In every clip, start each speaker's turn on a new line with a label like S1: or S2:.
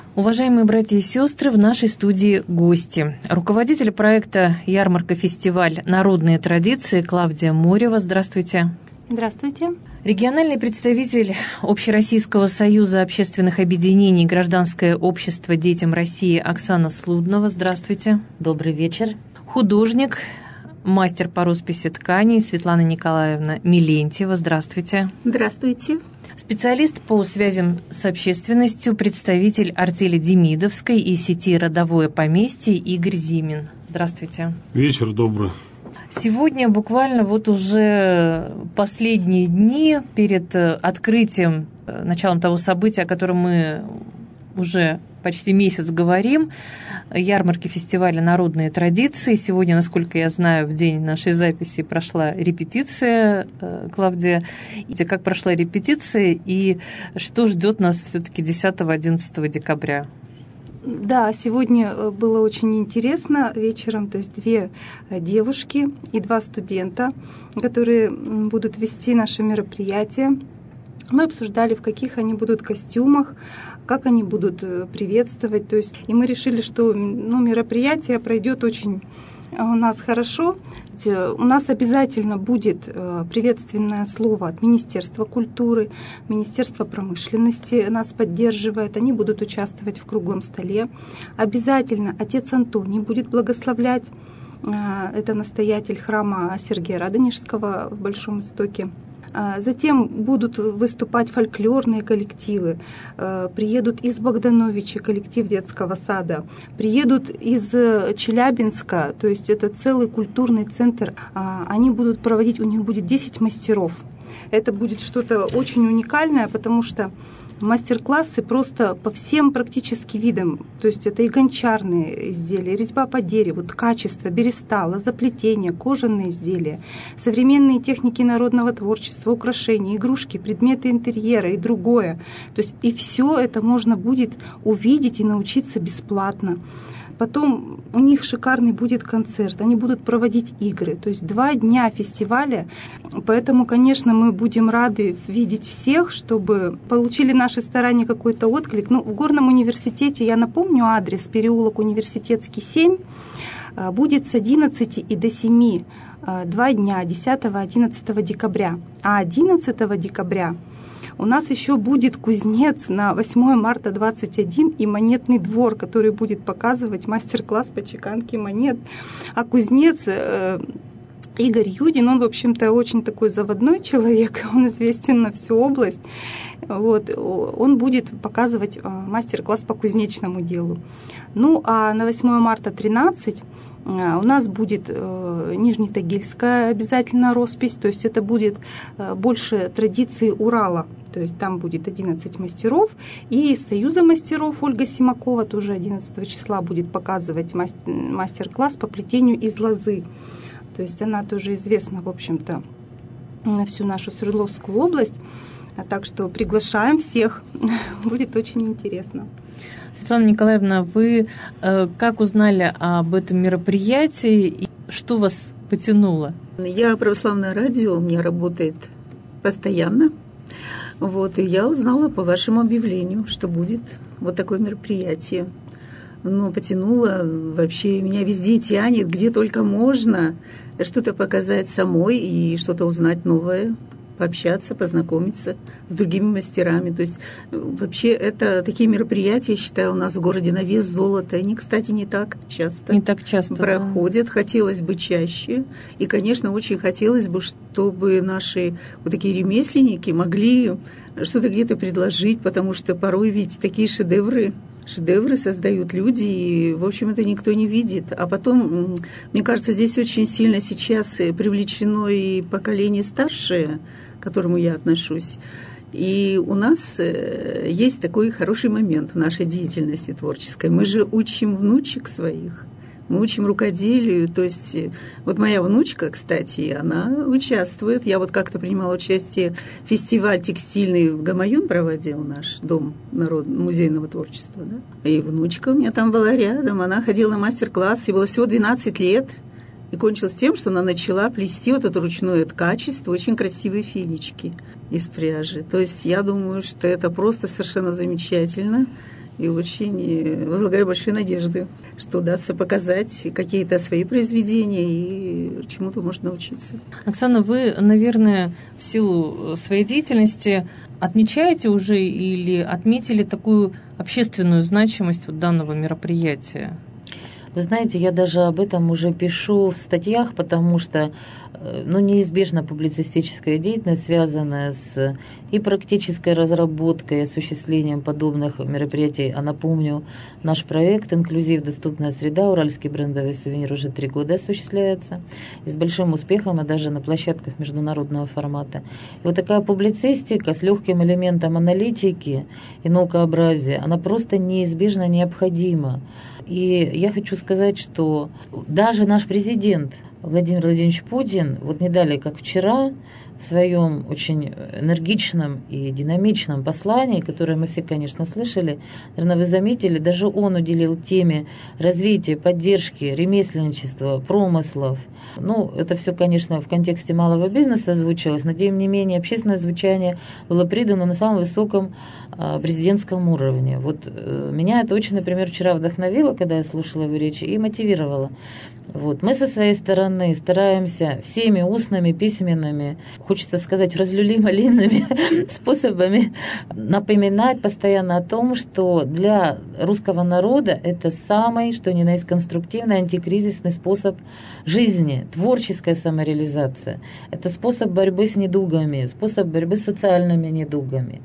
S1: Уважаемые братья и сестры, в нашей студии гости. Руководитель проекта «Ярмарка-фестиваль. Народные традиции» Клавдия Морева. Здравствуйте.
S2: Здравствуйте.
S1: Региональный представитель Общероссийского союза общественных объединений «Гражданское общество детям России» Оксана Слуднова. Здравствуйте.
S3: Добрый вечер.
S1: Художник, мастер по росписи тканей Светлана Николаевна Милентьева. Здравствуйте.
S2: Здравствуйте.
S1: Специалист по связям с общественностью, представитель артели Демидовской и сети «Родовое поместье» Игорь Зимин. Здравствуйте.
S4: Вечер добрый.
S1: Сегодня буквально уже последние дни перед открытием, началом того события, о котором мы уже почти месяц говорим, ярмарки фестиваля «Народные традиции». Сегодня, насколько я знаю, в день нашей записи прошла репетиция. Клавдия, как прошла репетиция и что ждет нас все-таки 10-11 декабря?
S2: Да, сегодня было очень интересно вечером, то есть 2 девушки и 2 студента, которые будут вести наше мероприятие. Мы обсуждали, в каких они будут костюмах, как они будут приветствовать. То есть, и мы решили, что мероприятие пройдет очень у нас хорошо. У нас обязательно будет приветственное слово от Министерства культуры, Министерства промышленности нас поддерживает. Они будут участвовать в круглом столе. Обязательно отец Антоний будет благословлять. Это настоятель храма Сергия Радонежского в Большом Истоке. Затем будут выступать фольклорные коллективы, приедут из Богдановича коллектив детского сада, приедут из Челябинска, то есть это целый культурный центр. Они будут проводить, у них будет 10 мастеров. Это будет что-то очень уникальное, потому что мастер-классы просто по всем практически видам. То есть это и гончарные изделия, резьба по дереву, ткачество, береста, лозоплетение, кожаные изделия, современные техники народного творчества, украшения, игрушки, предметы интерьера и другое. То есть и все это можно будет увидеть и научиться бесплатно. Потом у них шикарный будет концерт, они будут проводить игры, то есть 2 дня фестиваля. Поэтому, конечно, мы будем рады видеть всех, чтобы получили наши старания какой-то отклик. В Горном университете, я напомню адрес, переулок Университетский, 7, будет с 11 и до 7, 2 дня, 10-11 декабря. А 11 декабря у нас еще будет кузнец на 8 марта 21 и монетный двор, который будет показывать мастер-класс по чеканке монет. А кузнец Игорь Юдин, он, в общем-то, очень такой заводной человек, он известен на всю область. Он будет показывать мастер-класс по кузнечному делу. А на 8 марта 13 у нас будет Нижнетагильская обязательно роспись, то есть это будет больше традиции Урала. То есть там будет 11 мастеров, и из Союза мастеров Ольга Симакова тоже 11 числа будет показывать мастер-класс по плетению из лозы. То есть она тоже известна, в общем-то, на всю нашу Свердловскую область. Так что приглашаем всех, будет очень интересно.
S1: Светлана Николаевна, вы как узнали об этом мероприятии и что вас потянуло?
S5: Я православное радио, у меня работает постоянно. И я узнала по вашему объявлению, что будет вот такое мероприятие. Потянуло, вообще меня везде тянет, где только можно что-то показать самой и что-то узнать новое, пообщаться, познакомиться с другими мастерами. То есть вообще это такие мероприятия, я считаю, у нас в городе на вес золота. Они, кстати, не так часто проходят. Да. Хотелось бы чаще. И, конечно, очень хотелось бы, чтобы наши вот такие ремесленники могли что-то где-то предложить, потому что порой ведь такие шедевры создают люди, и, в общем, это никто не видит. А потом, мне кажется, здесь очень сильно сейчас привлечено и поколение старшее, к которому я отношусь. И у нас есть такой хороший момент в нашей деятельности творческой. Мы же учим внучек своих. Мы учим рукоделию, то есть вот моя внучка, кстати, она участвует. Я как-то принимала участие в фестивале текстильный в Гамаюн проводил наш дом музейного творчества, да? И внучка у меня там была рядом, она ходила на мастер-класс, ей было всего 12 лет, и кончилось тем, что она начала плести вот это ручное ткачество, очень красивые фенечки из пряжи. То есть я думаю, что это просто совершенно замечательно. и очень возлагаю большие надежды, что удастся показать какие-то свои произведения и чему-то можно научиться.
S1: Оксана, вы, наверное, в силу своей деятельности отмечаете уже или отметили такую общественную значимость данного мероприятия?
S3: Вы знаете, я даже об этом уже пишу в статьях, потому что неизбежна публицистическая деятельность, связанная с и практической разработкой и осуществлением подобных мероприятий. А напомню, наш проект «Инклюзив. Доступная среда. Уральский брендовый сувенир» уже 3 года осуществляется. И с большим успехом, и даже на площадках международного формата. И вот такая публицистика с легким элементом аналитики и наукообразия, она просто неизбежно необходима. И я хочу сказать, что даже наш президент Владимир Владимирович Путин, вот не далее, как вчера, в своем очень энергичном и динамичном послании, которое мы все, конечно, слышали, наверное, вы заметили, даже он уделил теме развития, поддержки, ремесленничества, промыслов. Это все, конечно, в контексте малого бизнеса озвучилось, но, тем не менее, общественное звучание было придано на самом высоком президентском уровне. Вот меня это очень, например, вчера вдохновило, когда я слушала его речи, и мотивировало. Мы со своей стороны стараемся всеми устными, письменными, хочется сказать, разлюли-малинными способами напоминать постоянно о том, что для русского народа это самый, что ни на есть, конструктивный антикризисный способ жизни, творческая самореализация. Это способ борьбы с недугами, способ борьбы с социальными недугами.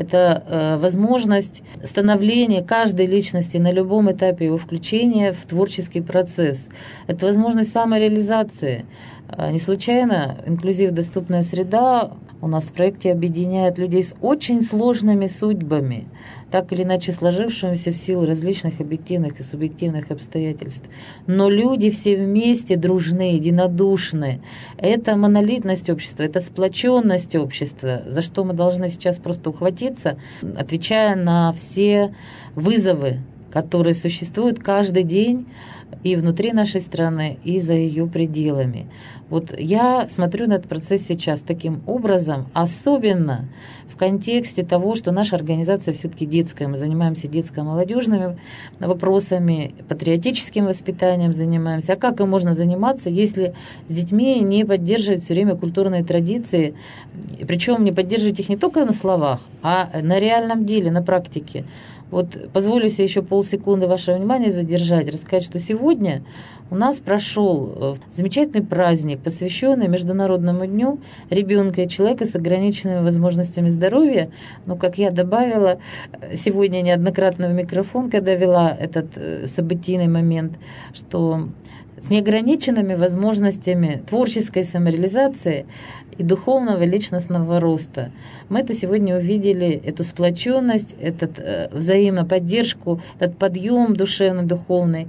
S3: Это возможность становления каждой личности на любом этапе его включения в творческий процесс. Это возможность самореализации. Не случайно «Инклюзив. Доступная среда» у нас в проекте объединяет людей с очень сложными судьбами, так или иначе сложившимися в силу различных объективных и субъективных обстоятельств. Но люди все вместе дружны, единодушны. Это монолитность общества, это сплоченность общества, за что мы должны сейчас просто ухватиться, отвечая на все вызовы, которые существуют каждый день и внутри нашей страны, и за ее пределами. Я смотрю на этот процесс сейчас таким образом, особенно в контексте того, что наша организация все-таки детская. Мы занимаемся детско-молодежными вопросами, патриотическим воспитанием занимаемся. А как им можно заниматься, если с детьми не поддерживать все время культурные традиции, причем не поддерживать их не только на словах, а на реальном деле, на практике. Позволю себе еще полсекунды вашего внимания задержать, рассказать, что сегодня у нас прошел замечательный праздник, посвященный Международному дню ребенка и человека с ограниченными возможностями здоровья. Как я добавила сегодня неоднократно в микрофон, когда вела этот событийный момент, что с неограниченными возможностями творческой самореализации и духовного личностного роста. Мы это сегодня увидели, эту сплоченность, эту взаимоподдержку, этот подъем душевный, духовный.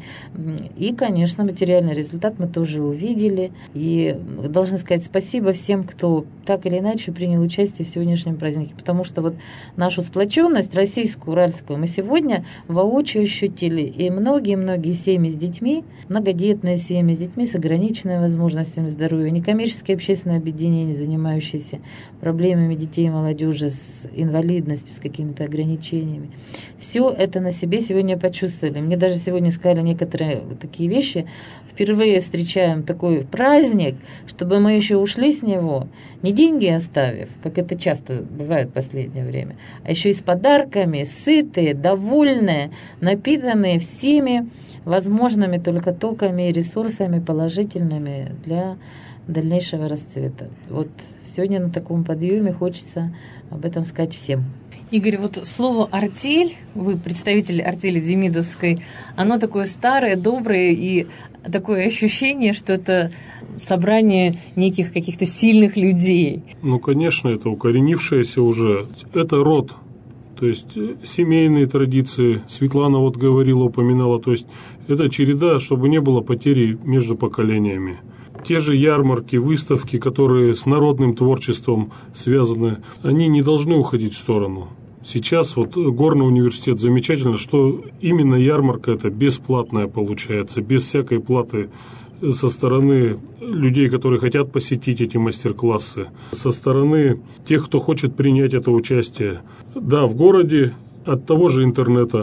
S3: И, конечно, материальный результат мы тоже увидели. И должны сказать спасибо всем, кто так или иначе принял участие в сегодняшнем празднике. Потому что нашу сплоченность, российскую, уральскую, мы сегодня воочию ощутили. И многие-многие семьи с детьми, многодетные семьи с детьми с ограниченными возможностями здоровья, некоммерческие общественные объединения, занимающиеся проблемами детей и молодежи с инвалидностью, с какими-то ограничениями. Все это на себе сегодня почувствовали. Мне даже сегодня сказали некоторые такие вещи. Впервые встречаем такой праздник, чтобы мы еще ушли с него, не деньги оставив, как это часто бывает в последнее время, а еще и с подарками, сытые, довольные, напитанные всеми возможными только токами и ресурсами положительными для дальнейшего расцвета. Сегодня на таком подъеме хочется об этом сказать всем.
S1: Игорь, слово «артель», вы представитель артели Демидовской, оно такое старое, доброе, и такое ощущение, что это собрание неких каких-то сильных людей.
S4: Конечно, это укоренившееся уже. Это род, то есть семейные традиции. Светлана говорила, упоминала, то есть это череда, чтобы не было потери между поколениями. Те же ярмарки, выставки, которые с народным творчеством связаны, они не должны уходить в сторону. Сейчас Горный университет, замечательно, что именно ярмарка это бесплатная получается, без всякой платы со стороны людей, которые хотят посетить эти мастер-классы, со стороны тех, кто хочет принять это участие. Да, в городе от того же интернета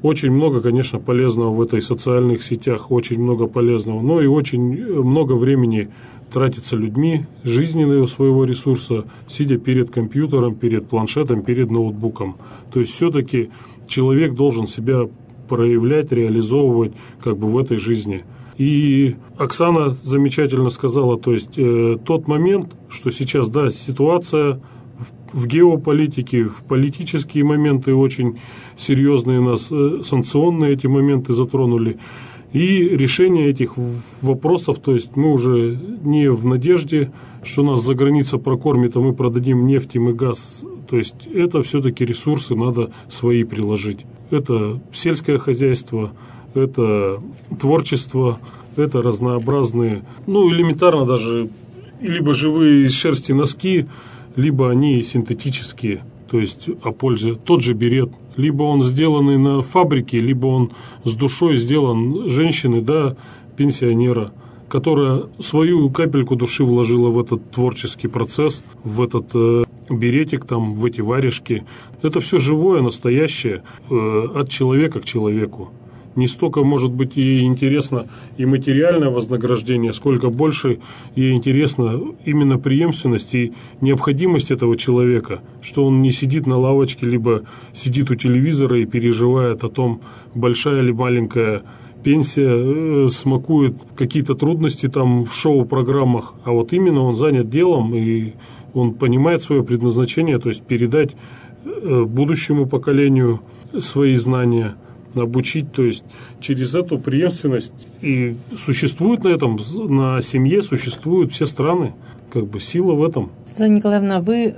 S4: Очень много, конечно, полезного в этой социальных сетях, очень много полезного, но и очень много времени тратится людьми, жизненного своего ресурса, сидя перед компьютером, перед планшетом, перед ноутбуком. То есть все-таки человек должен себя проявлять, реализовывать как бы в этой жизни. И Оксана замечательно сказала, то есть тот момент, что сейчас, да, ситуация в геополитике, в политические моменты очень серьезные нас, санкционные эти моменты затронули. И решение этих вопросов, то есть мы уже не в надежде, что нас за граница прокормит, а мы продадим нефть и газ. То есть это все-таки ресурсы надо свои приложить. Это сельское хозяйство, это творчество, это разнообразные, элементарно даже, либо живые из шерсти носки, либо они синтетические, то есть о пользе. Тот же берет, либо он сделанный на фабрике, либо он с душой сделан женщины, да, пенсионера, которая свою капельку души вложила в этот творческий процесс, в этот беретик, там, в эти варежки. Это все живое, настоящее, от человека к человеку. Не столько, может быть, ей интересно и материальное вознаграждение, сколько больше ей интересно именно преемственность и необходимость этого человека, что он не сидит на лавочке, либо сидит у телевизора и переживает о том, большая или маленькая пенсия, смакует какие-то трудности там в шоу-программах, а вот именно он занят делом, и он понимает свое предназначение, то есть передать будущему поколению свои знания, обучить, то есть через эту преемственность. И существует на семье существуют все страны, как бы сила в этом.
S1: Светлана Николаевна, вы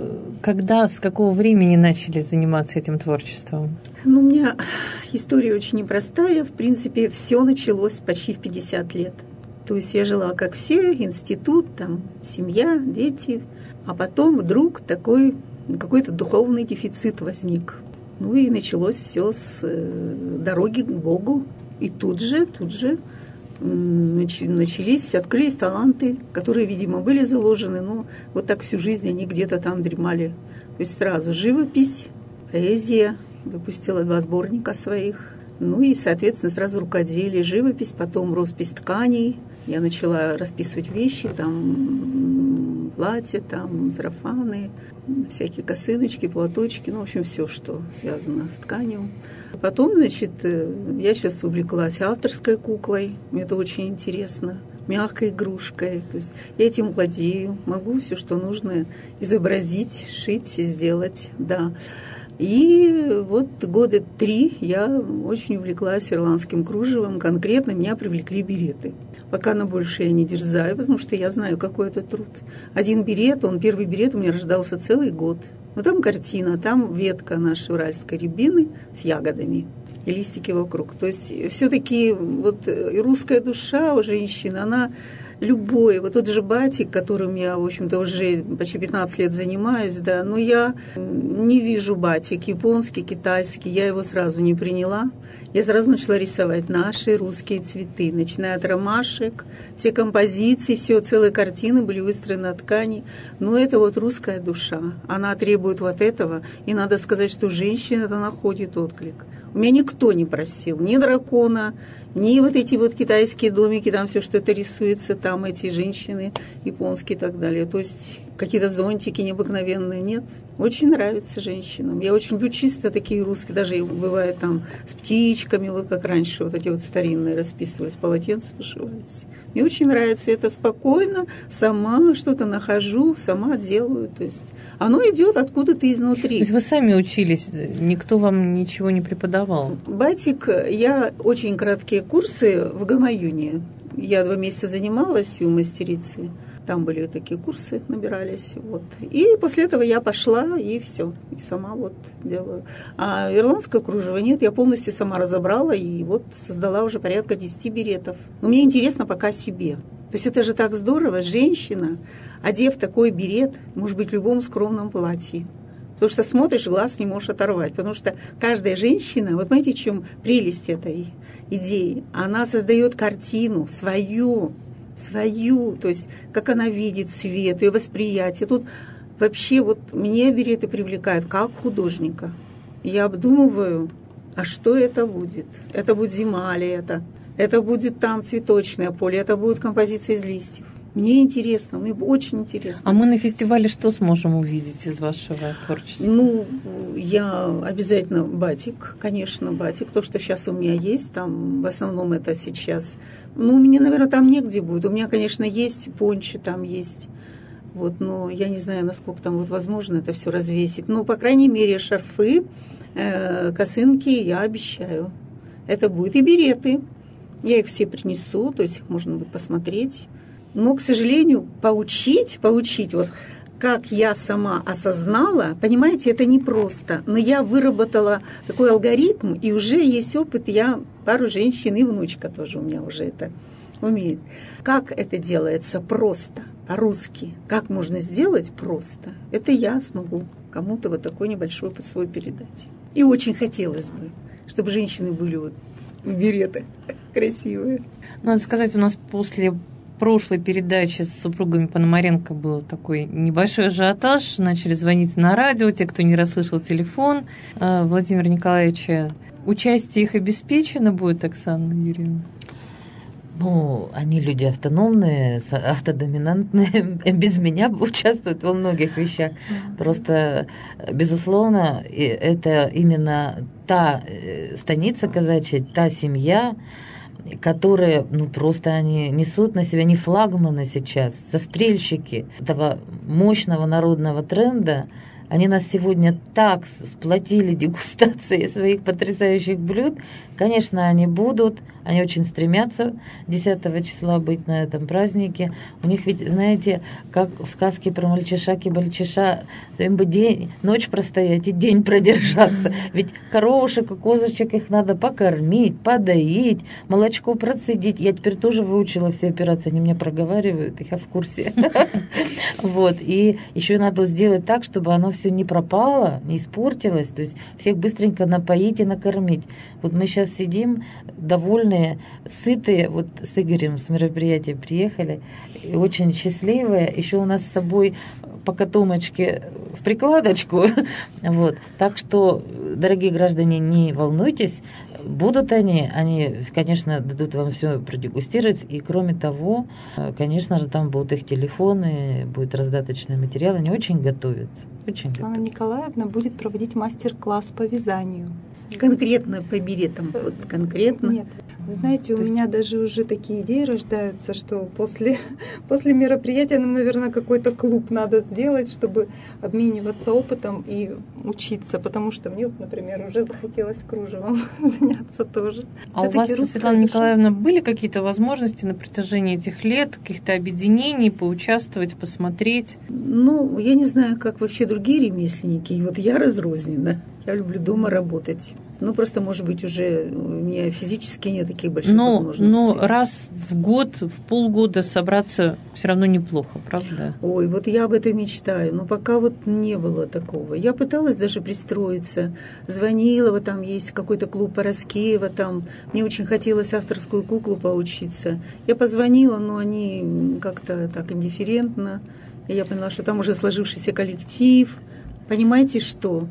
S1: с какого времени начали заниматься этим творчеством?
S5: У меня история очень непростая. В принципе, все началось почти в 50 лет. То есть я жила, как все, институт, там, семья, дети. А потом вдруг какой-то духовный дефицит возник. И началось все с дороги к Богу. И тут же открылись таланты, которые, видимо, были заложены, но вот так всю жизнь они где-то там дремали. То есть сразу живопись, поэзия, выпустила 2 сборника своих. И, соответственно, сразу рукоделие, живопись, потом роспись тканей. Я начала расписывать вещи, там платья, там сарафаны, всякие косыночки, платочки, в общем, все, что связано с тканью. Потом, я сейчас увлеклась авторской куклой, мне это очень интересно, мягкой игрушкой, то есть я этим владею, могу все, что нужно изобразить, шить, сделать, да. И вот 3 года я очень увлеклась ирландским кружевом, конкретно меня привлекли береты. Пока на больше я не дерзаю, потому что я знаю, какой это труд. Первый берет у меня рождался целый год. Там картина, там ветка нашей уральской рябины с ягодами и листики вокруг. То есть все-таки русская душа у женщины, она любой, тот же батик, которым я, в общем-то, уже почти 15 лет занимаюсь, да, но я не вижу батик японский, китайский, я его сразу не приняла. Я сразу начала рисовать наши русские цветы, начиная от ромашек, все композиции, целые картины были выстроены на ткани. Но это русская душа, она требует этого, и надо сказать, что женщина это находит отклик. У меня никто не просил, ни дракона, ни эти китайские домики, там все, что это рисуется, там эти женщины японские и так далее. То есть какие-то зонтики необыкновенные, нет. Очень нравится женщинам. Я очень люблю чисто такие русские, даже бывает там с птичками, как раньше, эти старинные расписывались, полотенца вышивались. Мне очень нравится это спокойно, сама что-то нахожу, сама делаю. То есть оно идет откуда-то изнутри.
S1: То есть вы сами учились, никто вам ничего не преподавал?
S5: Батик, я очень краткие курсы в Гамаюне. Я 2 месяца занималась у мастерицы. Там были такие курсы, набирались. И после этого я пошла, и все. И сама делаю. А ирландское кружево нет, я полностью сама разобрала и создала уже порядка 10 беретов. Но мне интересно пока себе. То есть это же так здорово, женщина, одев такой берет, может быть в любом скромном платье. Потому что смотришь, глаз не можешь оторвать. Потому что каждая женщина, понимаете, в чем прелесть этой идеи? Она создает картину свою, то есть как она видит свет, ее восприятие. Тут вообще меня береты привлекают как художника. Я обдумываю а что это будет? Это будет зима ли это? Это будет там цветочное поле, это будет композиция из листьев. Мне интересно, мне очень интересно.
S1: А мы на фестивале что сможем увидеть из вашего творчества?
S5: Ну, я обязательно батик, конечно, батик. То, что сейчас у меня есть, там в основном это сейчас... Ну, мне, наверное, там негде будет. У меня, конечно, есть пончо, там есть... Вот, но я не знаю, насколько там вот возможно это все развесить. Но, по крайней мере, шарфы, косынки я обещаю. Это будет и береты. Я их все принесу, то есть их можно будет посмотреть. Но, к сожалению, поучить, вот как я сама осознала, понимаете, это непросто. Но я выработала такой алгоритм, и уже есть опыт. Я пару женщин, и внучка тоже у меня уже это умеет. Как это делается просто, по-русски? Как можно сделать просто? Это я смогу кому-то вот такой небольшой опыт свой передать. И очень хотелось бы, чтобы женщины были вот в беретах красивые.
S1: Надо сказать, у нас после прошлой передачи с супругами Пономаренко был такой небольшой ажиотаж. Начали звонить на радио, те, кто не расслышал телефон Владимира Николаевича. Участие их обеспечено будет, Оксана Юрьевна?
S3: Ну, они люди автономные, автодоминантные, без меня участвуют во многих вещах. Просто, безусловно, это именно та станица казачья, та семья, которые, ну, просто они несут на себя, они флагманы сейчас, застрельщики этого мощного народного тренда. Они нас сегодня так сплотили дегустацией своих потрясающих блюд. Конечно, они будут, они очень стремятся 10 числа быть на этом празднике. У них ведь, знаете, как в сказке про мальчиша-кибальчиша, им бы ночь простоять и день продержаться. Ведь коровушек и козочек их надо покормить, подоить, молочко процедить. Я теперь тоже выучила все операции, они меня проговаривают, я в курсе. Вот, и еще надо сделать так, чтобы оно все не пропало, не испортилось, то есть всех быстренько напоить и накормить. Вот мы сейчас сидим довольные, сытые, вот с Игорем с мероприятия приехали, и очень счастливые. Еще у нас с собой по котомочке в прикладочку. Вот. Так что, дорогие граждане, не волнуйтесь, будут они, конечно, дадут вам все продегустировать, и кроме того, конечно же, там будут их телефоны, будет раздаточный материал, они очень готовятся.
S2: Светлана Николаевна будет проводить мастер-класс по вязанию.
S5: Конкретно по беретам? Вот конкретно?
S2: Нет. Знаете, у меня даже уже такие идеи рождаются, что после мероприятия нам, наверное, какой-то клуб надо сделать, чтобы обмениваться опытом и учиться, потому что мне, например, уже захотелось кружевом заняться тоже.
S1: А у вас, Светлана Николаевна, были какие-то возможности на протяжении этих лет, каких-то объединений, поучаствовать, посмотреть?
S5: Ну, я не знаю, как вообще другие ремесленники, и вот я разрознена. Я люблю дома работать. Ну, просто, может быть, уже у меня физически нет таких больших возможностей.
S1: Но раз в год, в полгода собраться все равно неплохо, правда?
S5: Ой, вот я об этом мечтаю, но пока вот не было такого. Я пыталась даже пристроиться, звонила, вот там есть какой-то клуб Пороскеева, там мне очень хотелось авторскую куклу поучиться. Я позвонила, но они как-то так индифферентно. И я поняла, что там уже сложившийся коллектив. Понимаете, что?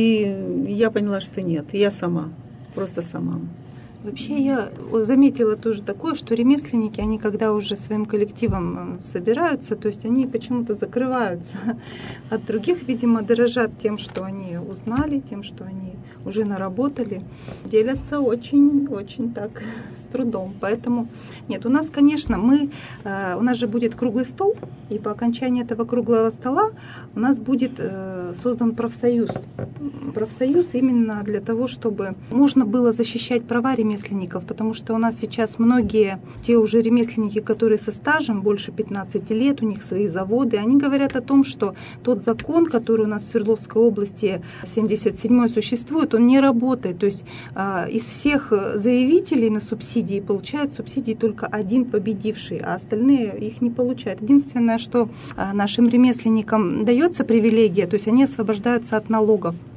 S5: Я поняла, что нет. Я сама. Просто сама.
S2: Вообще я заметила тоже такое, что ремесленники, они когда уже своим коллективом собираются, то есть они почему-то закрываются от других, видимо, дорожат тем, что они узнали, тем, что они уже наработали, делятся очень так с трудом. Поэтому нет, у нас, конечно, у нас же будет круглый стол, и по окончании этого круглого стола у нас будет создан профсоюз. Профсоюз именно для того, чтобы можно было защищать права ремесленников, потому что у нас сейчас многие, те уже ремесленники, которые со стажем больше 15 лет, у них свои заводы, они говорят о том, что тот закон, который у нас в Свердловской области 77-й существует, он не работает. То есть из всех заявителей на субсидии получает субсидии только один победивший, а остальные их не получают. Единственное, что нашим ремесленникам дается привилегия, то есть они освобождаются от налогов.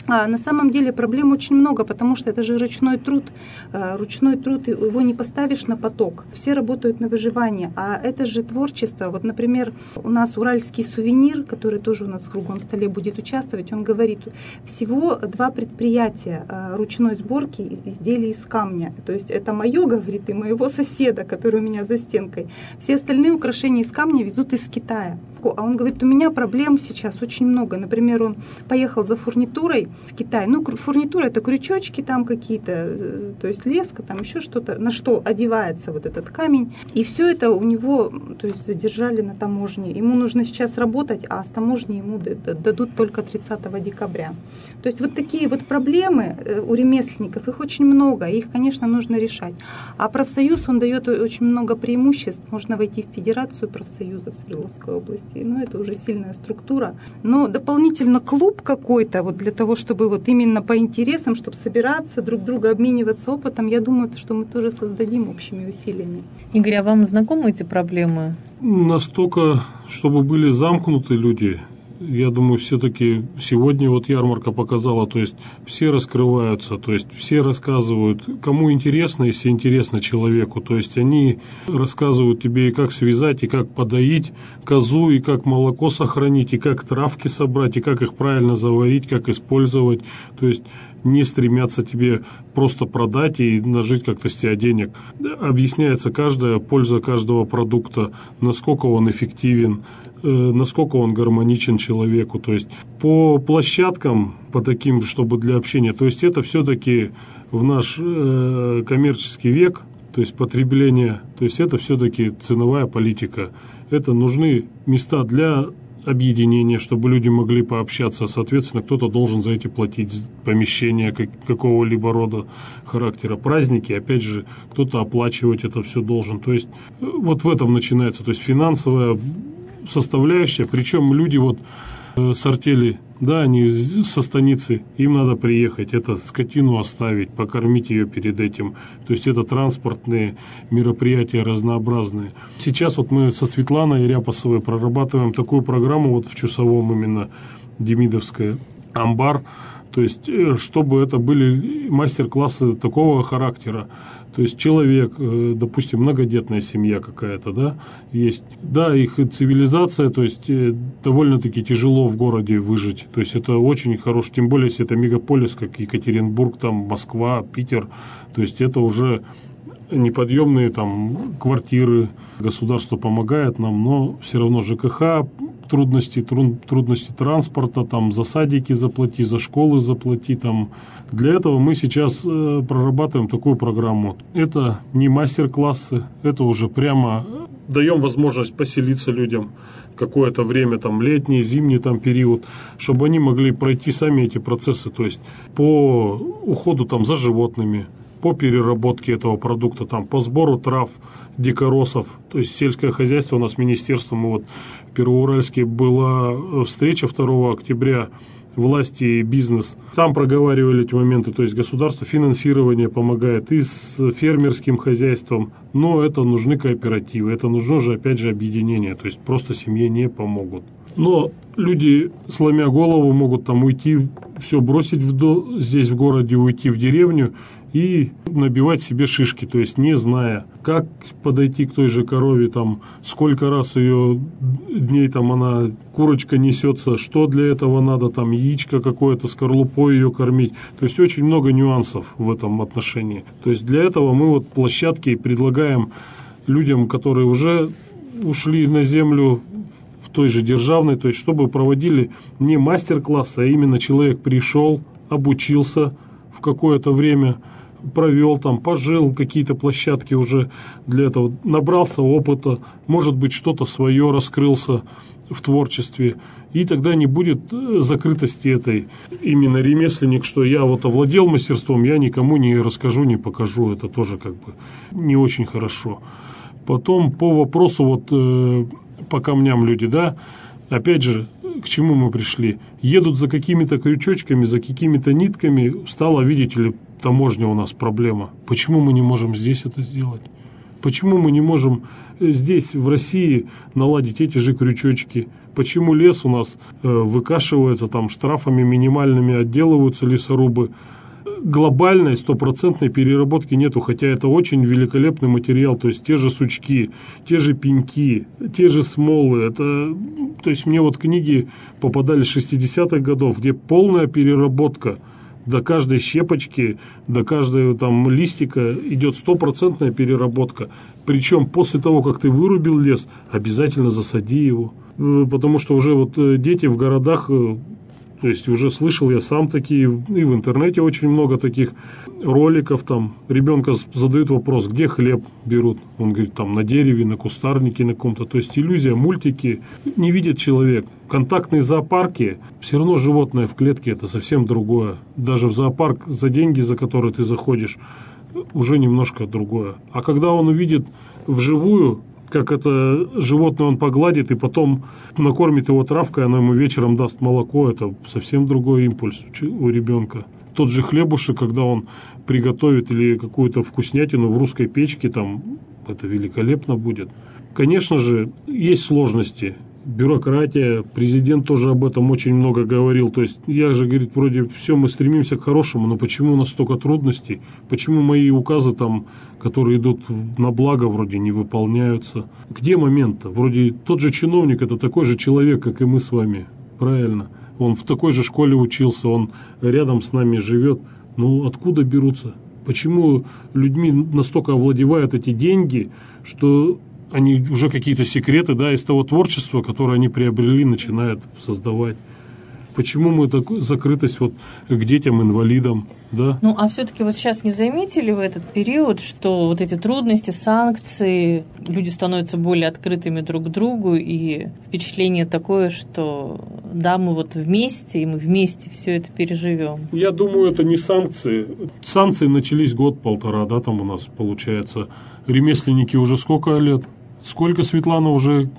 S2: На самом деле проблем очень много, потому что это же ручной труд. Ручной труд, его не поставишь на поток. Все работают на выживание. А это же творчество. Вот, например, у нас уральский сувенир, который тоже у нас в круглом столе будет участвовать, он говорит, всего 2 предприятия ручной сборки изделий из камня. То есть это мое, говорит, и моего соседа, который у меня за стенкой. Все остальные украшения из камня везут из Китая. А он говорит, у меня проблем сейчас очень много. Например, он поехал за фурнитурой в Китай. Ну, фурнитура — это крючочки там какие-то, то есть леска, там еще что-то, на что одевается вот этот камень. И все это у него, то есть задержали на таможне. Ему нужно сейчас работать, а с таможни ему дадут только 30 декабря. То есть вот такие вот проблемы у ремесленников, их очень много, их, конечно, нужно решать. А профсоюз, он дает очень много преимуществ. Можно войти в Федерацию профсоюзов Свердловской области. Но это уже сильная структура. Но дополнительно клуб какой-то, вот для того, чтобы вот именно по интересам, чтобы собираться, друг друга обмениваться опытом, я думаю, что мы тоже создадим общими усилиями.
S1: Игорь, а вам знакомы эти проблемы?
S4: Настолько, чтобы были замкнуты люди. Я думаю, все-таки сегодня вот ярмарка показала, то есть все раскрываются, то есть все рассказывают, кому интересно, если интересно человеку, то есть они рассказывают тебе и как связать, и как подоить козу, и как молоко сохранить, и как травки собрать, и как их правильно заварить, как использовать, то есть не стремятся тебе просто продать и нажить как-то с тебя денег. Объясняется каждая польза каждого продукта, насколько он эффективен, насколько он гармоничен человеку, то есть по площадкам, по таким, чтобы для общения, то есть это все-таки в наш коммерческий век, то есть потребление, то есть это все-таки ценовая политика, это нужны места для объединения, чтобы люди могли пообщаться, соответственно, кто-то должен за эти платить помещения какого-либо рода характера. Праздники, опять же, кто-то оплачивать это все должен, то есть вот в этом начинается, то есть финансовая составляющая, причем люди вот с артели, да, они со станицы, им надо приехать, это скотину оставить, покормить ее перед этим, то есть это транспортные мероприятия разнообразные. Сейчас вот мы со Светланой Ряпосовой прорабатываем такую программу вот в Чусовом именно, Демидовская, амбар, то есть чтобы это были мастер-классы такого характера. То есть человек, допустим, многодетная семья какая-то, да, есть, да, их цивилизация, то есть довольно-таки тяжело в городе выжить, то есть это очень хорошо, тем более, если это мегаполис, как Екатеринбург, там, Москва, Питер, то есть это уже неподъемные там квартиры, государство помогает нам, но все равно ЖКХ, трудности транспорта, там, за садики заплати, за школы заплати, там. Для этого мы сейчас прорабатываем такую программу. Это не мастер-классы, это уже прямо даем возможность поселиться людям какое-то время, там, летний, зимний там, период, чтобы они могли пройти сами эти процессы, то есть по уходу там, за животными, по переработке этого продукта, там, по сбору трав, дикоросов, то есть сельское хозяйство у нас с министерством, вот в Первоуральске была встреча 2 октября, власти и бизнес. Там проговаривали эти моменты, то есть государство финансирование помогает и с фермерским хозяйством, но это нужны кооперативы, это нужно же опять же объединение, то есть просто семье не помогут. Но люди, сломя голову, могут там уйти, все бросить здесь в городе, уйти в деревню и набивать себе шишки, то есть не зная, как подойти к той же корове, там, сколько раз ее дней там она, курочка несется, что для этого надо, там, яичко какое-то, скорлупой ее кормить, то есть очень много нюансов в этом отношении. То есть для этого мы вот площадки предлагаем людям, которые уже ушли на землю, в той же державной, то есть чтобы проводили не мастер-классы, а именно человек пришел, обучился в какое-то время, провел там, пожил, какие-то площадки уже для этого, набрался опыта, может быть, что-то свое раскрылся в творчестве, и тогда не будет закрытости этой. Именно ремесленник, что я вот овладел мастерством, я никому не расскажу, не покажу, это тоже как бы не очень хорошо. Потом по вопросу вот по камням люди, да, опять же, к чему мы пришли? Едут за какими-то крючочками, за какими-то нитками, стала, видите ли, таможня у нас проблема. Почему мы не можем здесь это сделать? Почему мы не можем здесь, в России, наладить эти же крючочки? Почему лес у нас выкашивается, там штрафами минимальными отделываются лесорубы? Глобальной, стопроцентной переработки нету, хотя это очень великолепный материал, то есть те же сучки, те же пеньки, те же смолы. То есть мне вот книги попадали с 60-х годов, где полная переработка. До каждой щепочки, до каждого там листика идет стопроцентная переработка. Причем после того, как ты вырубил лес, обязательно засади его. Потому что уже вот дети в городах, то есть уже слышал я сам такие, и в интернете очень много таких роликов, там ребенка задают вопрос, где хлеб берут, он говорит, там на дереве, на кустарнике, на каком-то, то есть иллюзия, мультики, не видит человек. Контактные зоопарки, все равно животное в клетке это совсем другое, даже в зоопарк за деньги, за которые ты заходишь, уже немножко другое. А когда он увидит вживую, как это животное он погладит и потом накормит его травкой, оно ему вечером даст молоко, это совсем другой импульс у ребенка. Тот же хлебушек, когда он приготовит или какую-то вкуснятину в русской печке, там это великолепно будет. Конечно же, есть сложности. Бюрократия, президент тоже об этом очень много говорил. То есть я же, говорит, вроде все мы стремимся к хорошему, но почему у нас столько трудностей? Почему мои указы там, которые идут на благо, вроде не выполняются? Где момент-то? Вроде тот же чиновник, это такой же человек, как и мы с вами. Правильно. Он в такой же школе учился, он рядом с нами живет. Ну, откуда берутся? Почему людьми настолько овладевают эти деньги, что они уже какие-то секреты, да, из того творчества, которое они приобрели, начинают создавать? Почему мы такую закрытость вот к детям-инвалидам, да?
S1: Ну, а все-таки вот сейчас не заметили в этот период, что вот эти трудности, санкции, люди становятся более открытыми друг к другу, и впечатление такое, что да, мы вот вместе, и мы вместе все это переживем?
S4: Я думаю, это не санкции. Санкции начались год-полтора, да, там у нас получается. Ремесленники уже сколько лет? Сколько Светлана уже?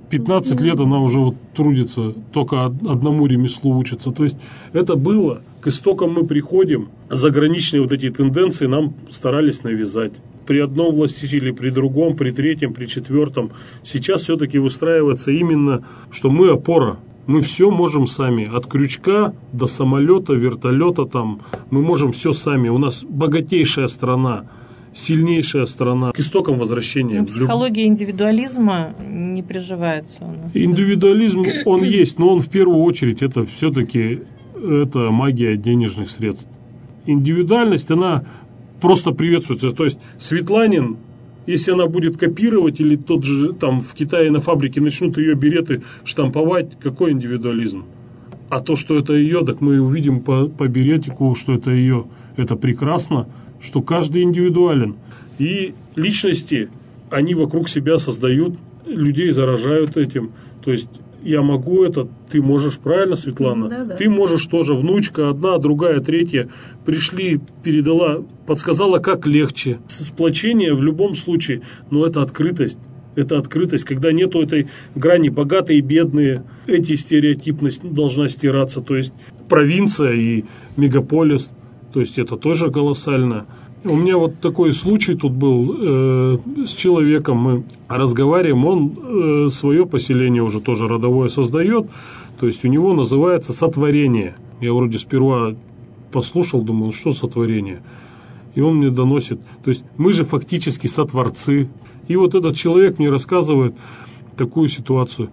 S4: 15 лет она уже вот трудится, только одному ремеслу учится. То есть это было, к истокам мы приходим, заграничные вот эти тенденции нам старались навязать. При одном властителе, при другом, при третьем, при четвертом. Сейчас все-таки выстраивается именно, что мы опора. Мы все можем сами, от крючка до самолета, вертолета, там, мы можем все сами. У нас богатейшая страна. Сильнейшая страна. К истокам возвращения.
S1: Но психология индивидуализма не приживается у нас.
S4: Индивидуализм, он есть, но он в первую очередь это все-таки это магия денежных средств. Индивидуальность, она просто приветствуется. То есть Светланин, если она будет копировать, или тот же там в Китае на фабрике начнут ее береты штамповать, какой индивидуализм? А то, что это ее, так мы увидим по беретику, что это ее. Это прекрасно, что каждый индивидуален. И личности, они вокруг себя создают, людей заражают этим. То есть я могу это, ты можешь, правильно, Светлана?
S5: Да.
S4: Ты можешь тоже, внучка, одна, другая, третья. Пришли, передала, подсказала, как легче. Сплочение в любом случае, но это открытость. Это открытость, когда нету этой грани богатые и бедные. Эти стереотипность должна стираться. То есть провинция и мегаполис. То есть это тоже колоссально. У меня вот такой случай тут был с человеком. Мы разговариваем, он свое поселение уже тоже родовое создает. То есть у него называется сотворение. Я вроде сперва послушал, думал, что сотворение. И он мне доносит. То есть мы же фактически сотворцы. И вот этот человек мне рассказывает такую ситуацию.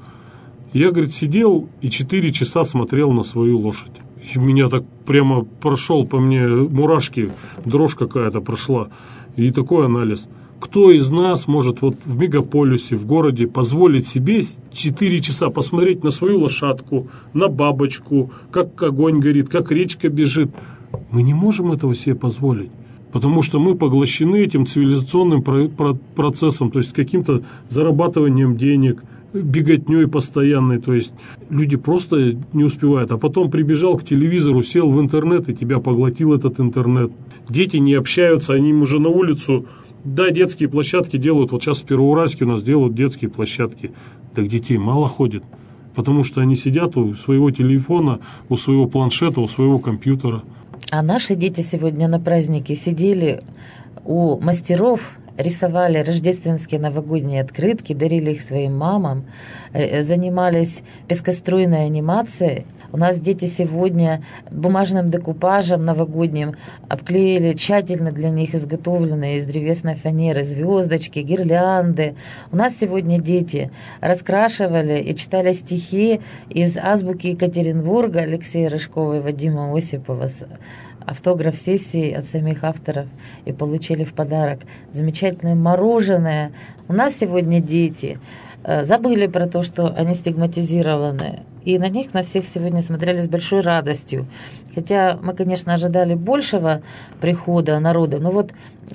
S4: Я, говорит, сидел и 4 часа смотрел на свою лошадь. И меня так прямо прошел по мне мурашки, дрожь какая-то прошла. И такой анализ. Кто из нас может вот в мегаполисе, в городе позволить себе 4 часа посмотреть на свою лошадку, на бабочку, как огонь горит, как речка бежит? Мы не можем этого себе позволить. Потому что мы поглощены этим цивилизационным процессом, то есть каким-то зарабатыванием денег, беготней постоянной, то есть люди просто не успевают. А потом прибежал к телевизору, сел в интернет, и тебя поглотил этот интернет. Дети не общаются, они уже на улицу, да, детские площадки делают, вот сейчас в Первоуральске у нас делают детские площадки, так детей мало ходит, потому что они сидят у своего телефона, у своего планшета, у своего компьютера.
S3: А наши дети сегодня на празднике сидели у мастеров рисовали рождественские новогодние открытки, дарили их своим мамам, занимались пескоструйной анимацией. У нас дети сегодня бумажным декупажем новогодним обклеили тщательно для них изготовленные из древесной фанеры звездочки, гирлянды. У нас сегодня дети раскрашивали и читали стихи из азбуки Екатеринбурга Алексея Рыжкова и Вадима Осипова, автограф сессии от самих авторов, и получили в подарок замечательное мороженое. У нас сегодня дети забыли про то, что они стигматизированы, и на них на всех сегодня смотрели с большой радостью. Хотя мы, конечно, ожидали большего прихода народа, но вот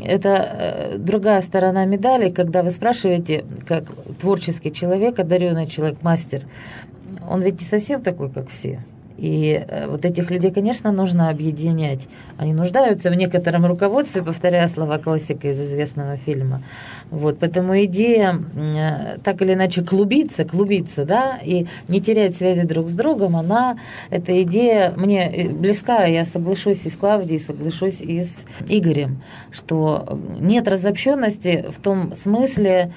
S3: это другая сторона медали, когда вы спрашиваете, как творческий человек, одаренный человек, мастер, он ведь не совсем такой, как все. И вот этих людей, конечно, нужно объединять. Они нуждаются в некотором руководстве, повторяя слова классика из известного фильма. Вот, поэтому идея так или иначе клубиться, да, и не терять связи друг с другом, эта идея мне близка. Я соглашусь и с Клавдией, соглашусь и с Игорем, что нет разобщенности в том смысле,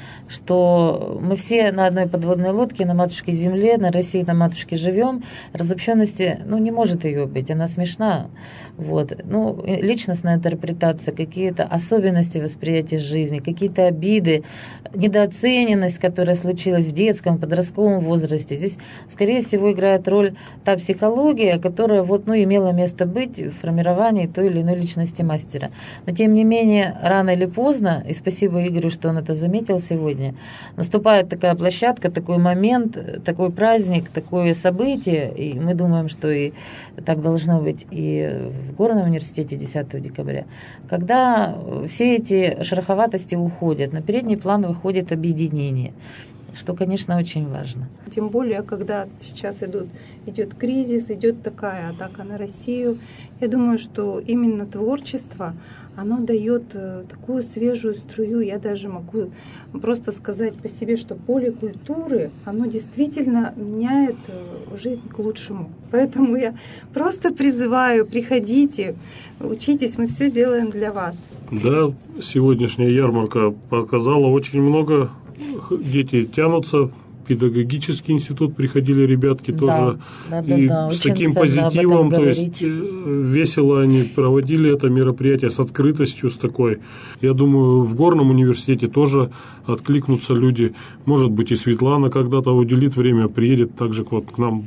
S3: что мы все на одной подводной лодке, на матушке Земле, на России, на матушке живем. Разобщенности, не может ее быть, она смешна. Вот. Личностная интерпретация, какие-то особенности восприятия жизни, какие-то обиды, недооцененность, которая случилась в детском, подростковом возрасте. Здесь, скорее всего, играет роль та психология, которая имела место быть в формировании той или иной личности мастера. Но, тем не менее, рано или поздно, и спасибо Игорю, что он это заметил сегодня, наступает такая площадка, такой момент, такой праздник, такое событие, и мы думаем, что и так должно быть и в Горном университете 10 декабря, когда все эти шероховатости уходят, на передний план выходит объединение, что, конечно, очень важно.
S2: Тем более, когда сейчас идет кризис, идет такая атака на Россию, я думаю, что именно творчество, оно дает такую свежую струю. Я даже могу просто сказать по себе, что поле культуры, оно действительно меняет жизнь к лучшему. Поэтому я просто призываю, приходите, учитесь, мы все делаем для вас.
S4: Да, сегодняшняя ярмарка показала очень много. Дети тянутся. Педагогический институт приходили ребятки тоже. Да, с таким позитивом, то есть весело они проводили это мероприятие, с открытостью, с такой. Я думаю, в Горном университете тоже откликнутся люди. Может быть, и Светлана когда-то уделит время, приедет также к нам,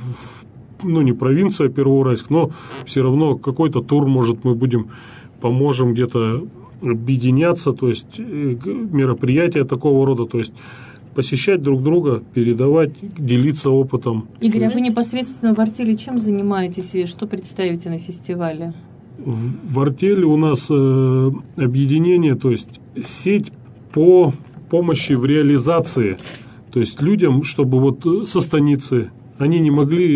S4: не провинция Первоуральск, но все равно какой-то тур, может, мы поможем где-то объединяться, то есть мероприятия такого рода, то есть посещать друг друга, передавать, делиться опытом.
S1: Игорь, а вы непосредственно в Артеле чем занимаетесь и что представите на фестивале?
S4: В Артеле у нас объединение, то есть сеть по помощи в реализации. То есть людям, чтобы со станицы они не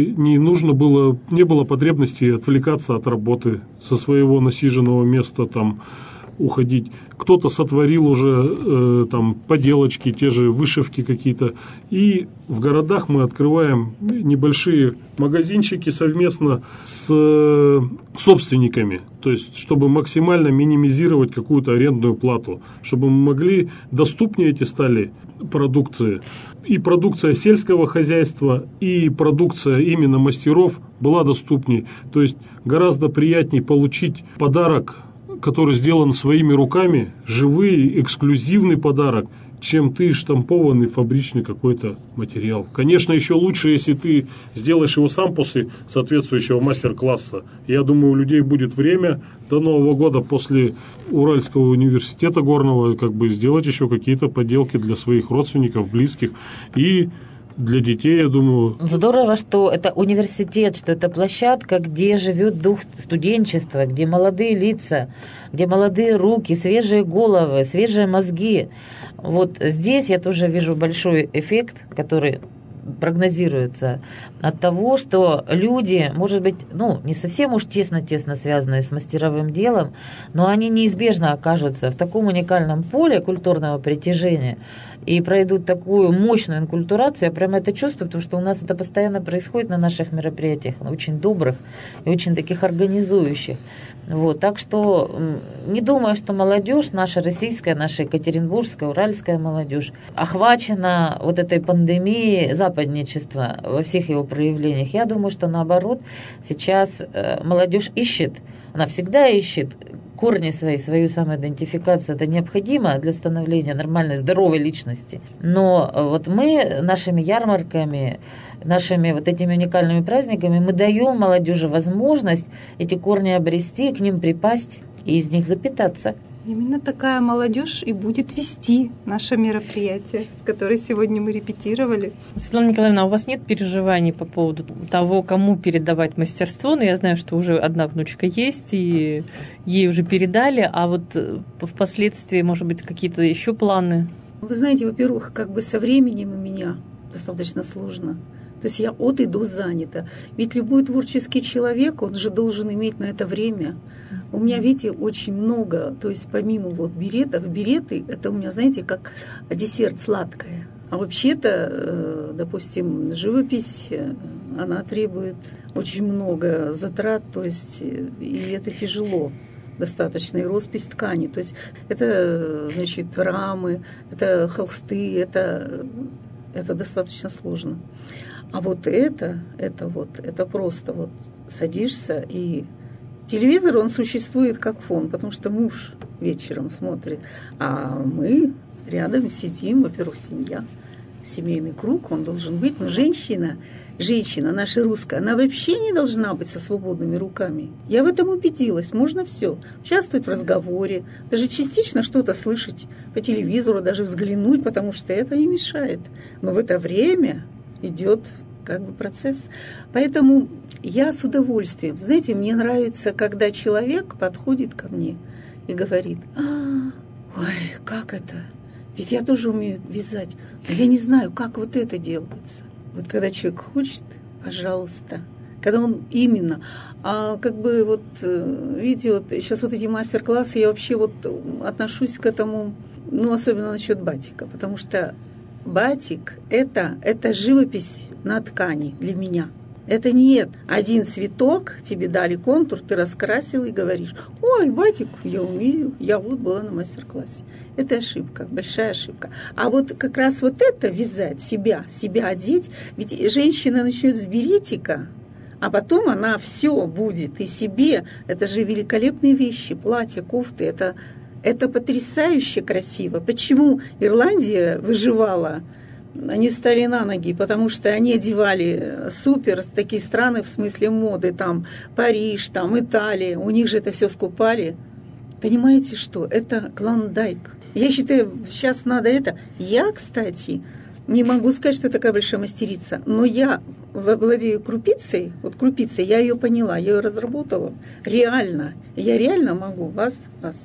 S4: было потребности отвлекаться от работы, со своего насиженного места там уходить. Кто-то сотворил уже поделочки, те же вышивки какие-то. И в городах мы открываем небольшие магазинчики совместно с собственниками. То есть, чтобы максимально минимизировать какую-то арендную плату. Чтобы мы могли доступнее стали продукции. И продукция сельского хозяйства, и продукция именно мастеров была доступнее. То есть, гораздо приятнее получить подарок, который сделан своими руками, живый, эксклюзивный подарок, чем ты штампованный фабричный какой-то материал. Конечно, еще лучше, если ты сделаешь его сам после соответствующего мастер-класса. Я думаю, у людей будет время до Нового года после Уральского университета горного сделать еще какие-то поделки для своих родственников, близких и для детей, я думаю.
S3: Здорово, что это университет, что это площадка, где живет дух студенчества, где молодые лица, где молодые руки, свежие головы, свежие мозги. Вот здесь я тоже вижу большой эффект, который прогнозируется от того, что люди, может быть, не совсем уж тесно-тесно связанные с мастеровым делом, но они неизбежно окажутся в таком уникальном поле культурного притяжения и пройдут такую мощную инкультурацию. Я прямо это чувствую, потому что у нас это постоянно происходит на наших мероприятиях, очень добрых и очень таких организующих. Вот, так что не думаю, что молодежь, наша российская, наша екатеринбургская, уральская молодежь, охвачена вот этой пандемией западничества во всех его проявлениях. Я думаю, что наоборот, сейчас молодежь ищет, она всегда ищет корни свои, свою самоидентификацию. Это необходимо для становления нормальной, здоровой личности. Но вот мы нашими ярмарками, нашими вот этими уникальными праздниками, мы даем молодежи возможность эти корни обрести, к ним припасть и из них запитаться.
S2: Именно такая молодежь и будет вести наше мероприятие, с которой сегодня мы репетировали.
S1: Светлана Николаевна, а у вас нет переживаний по поводу того, кому передавать мастерство? Но я знаю, что уже одна внучка есть, и ей уже передали, а вот впоследствии, может быть, какие-то еще планы?
S5: Вы знаете, во-первых, как бы со временем у меня достаточно сложно. То есть я от и до занята. Ведь любой творческий человек, он же должен иметь на это время. У меня, видите, очень много, то есть помимо вот беретов, береты, это у меня, знаете, как десерт сладкое. А вообще-то, допустим, живопись, она требует очень много затрат, то есть и это тяжело достаточно, и роспись ткани. То есть это, значит, рамы, это холсты, это достаточно сложно. А вот это просто вот садишься, и телевизор, он существует как фон, потому что муж вечером смотрит, а мы рядом сидим, во-первых, семья, семейный круг, он должен быть, но женщина, наша русская, она вообще не должна быть со свободными руками. Я в этом убедилась, можно все, участвовать в разговоре, даже частично что-то слышать по телевизору, даже взглянуть, потому что это не мешает. Но в это время идет как бы процесс. Поэтому я с удовольствием. Знаете, мне нравится, когда человек подходит ко мне и говорит: ой, как это? Ведь я тоже умею вязать, но я не знаю, как вот это делается. Вот когда человек хочет, пожалуйста. Когда он именно. А как бы вот, видите, вот сейчас вот эти мастер-классы, я вообще вот отношусь к этому, ну, особенно насчет батика, потому что батик – это живопись на ткани для меня. Это нет один цветок, тебе дали контур, ты раскрасил и говоришь: ой, батик, я умею, я вот была на мастер-классе. Это ошибка, большая ошибка. А вот как раз вот это вязать, себя одеть, ведь женщина начнет с беретика, а потом она все будет и себе. Это же великолепные вещи, платья, кофты, это потрясающе красиво. Почему Ирландия выживала? Они встали на ноги, потому что они одевали супер такие страны в смысле моды, там Париж, там Италия, у них же это все скупали. Понимаете, что? Это клондайк. Я считаю, сейчас надо это. Я, кстати, не могу сказать, что такая большая мастерица, но я владею крупицей, вот крупицей, я ее поняла, я ее разработала. Реально, я реально могу вас.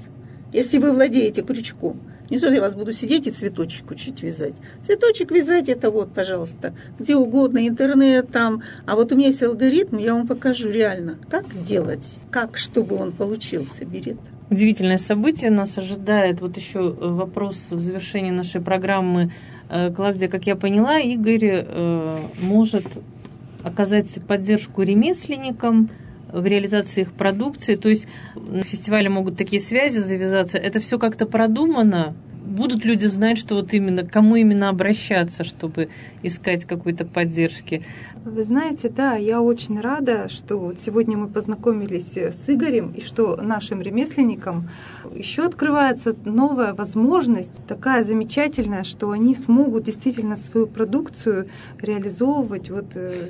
S5: Если вы владеете крючком, не то я вас буду сидеть и цветочек учить вязать. Цветочек вязать — это вот, пожалуйста, где угодно, интернет там. А вот у меня есть алгоритм, я вам покажу реально, как делать, как, чтобы он получился, берет.
S1: Удивительное событие нас ожидает. Вот еще вопрос в завершении нашей программы. Клавдия, как я поняла, Игорь может оказать поддержку ремесленникам в реализации их продукции. То есть на фестивале могут такие связи завязаться. Это все как-то продумано? Будут люди знать, что вот именно, кому именно обращаться, чтобы искать какой-то поддержки?
S2: Вы знаете, да, я очень рада, что вот сегодня мы познакомились с Игорем, и что нашим ремесленникам еще открывается новая возможность, такая замечательная, что они смогут действительно свою продукцию реализовывать вот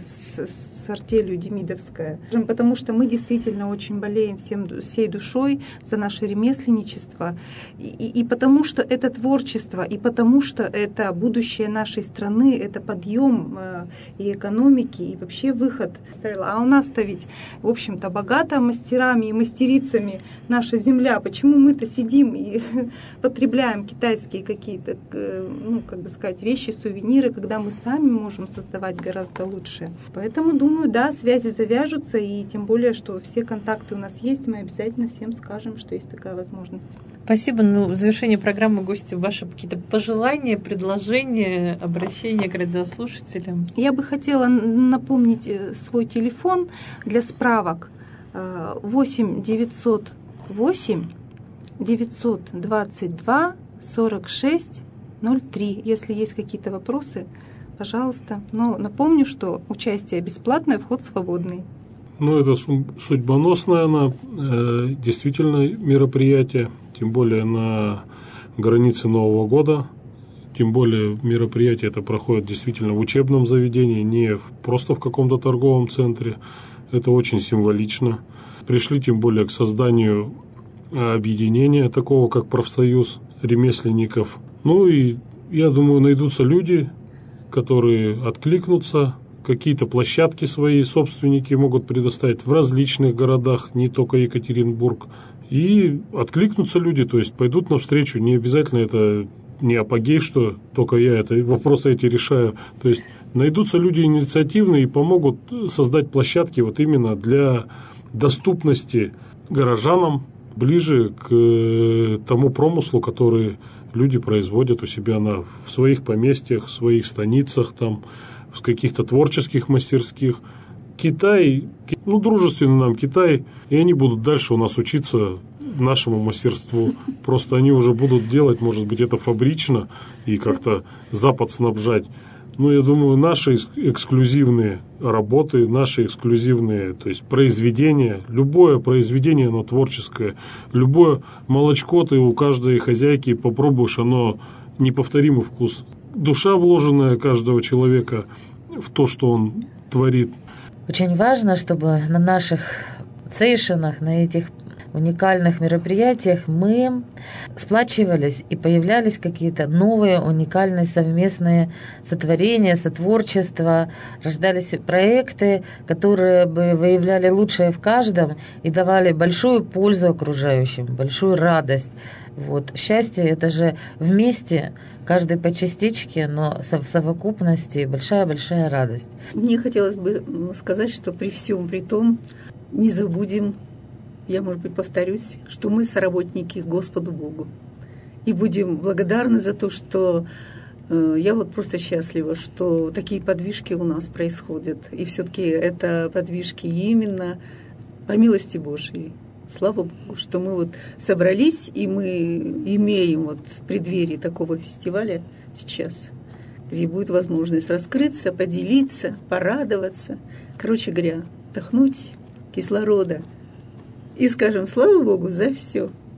S2: с артелью Демидовская. Потому что мы действительно очень болеем всей душой за наше ремесленничество, и потому что это творчество, и потому что это будущее нашей страны, это подъем и экономики, и вообще выход. А у нас-то ведь, в общем-то, богата мастерами и мастерицами наша земля. Почему мы-то сидим и потребляем китайские какие-то, ну, как бы сказать, вещи, сувениры, когда мы сами можем создавать гораздо лучше? Поэтому, думаю, да, связи завяжутся, и тем более, что все контакты у нас есть, мы обязательно всем скажем, что есть такая возможность.
S1: Спасибо. Ну, в завершении программы, гости, ваши какие-то пожелания, предложения, обращения к радиослушателям?
S2: Я бы хотела напомнить свой телефон для справок. 8 908 922 46 03. Если есть какие-то вопросы, пожалуйста. Но напомню, что участие бесплатное, вход свободный.
S4: Ну, это судьбоносное, действительно мероприятие, тем более на границе Нового года. Тем более мероприятие это проходит действительно в учебном заведении, не просто в каком-то торговом центре. Это очень символично. Пришли тем более к созданию объединения такого, как профсоюз ремесленников. Ну и я думаю, найдутся люди, которые откликнутся. Какие-то площадки свои собственники могут предоставить в различных городах, не только Екатеринбург. И откликнутся люди, то есть пойдут навстречу. Не обязательно это не апогей, что только я вопросы эти решаю. То есть найдутся люди инициативные и помогут создать площадки вот именно для доступности горожанам ближе к тому промыслу, который люди производят у себя в своих поместьях, в своих станицах, там, в каких-то творческих мастерских. Китай, дружественный нам Китай, и они будут дальше у нас учиться нашему мастерству. Просто они уже будут делать, может быть, это фабрично и как-то Запад снабжать. Ну, я думаю, наши эксклюзивные работы, наши эксклюзивные, то есть произведения, любое произведение, оно творческое, любое молочко ты у каждой хозяйки попробуешь, оно неповторимый вкус. Душа, вложенная каждого человека в то, что он творит.
S3: Очень важно, чтобы на наших сейшенах, на этих уникальных мероприятиях мы сплачивались и появлялись какие-то новые уникальные совместные сотворения, сотворчества, рождались проекты, которые бы выявляли лучшее в каждом и давали большую пользу окружающим, большую радость. Вот. Счастье – это же вместе, каждый по частичке, но в совокупности большая-большая радость.
S5: Мне хотелось бы сказать, что при всем при том не забудем, я, может быть, повторюсь, что мы соработники Господу Богу. И будем благодарны за то, что я вот просто счастлива, что такие подвижки у нас происходят. И все-таки это подвижки именно по милости Божьей. Слава Богу, что мы вот собрались, и мы имеем вот в преддверии такого фестиваля сейчас, где будет возможность раскрыться, поделиться, порадоваться. Короче говоря, вдохнуть кислорода. И скажем слава Богу за все.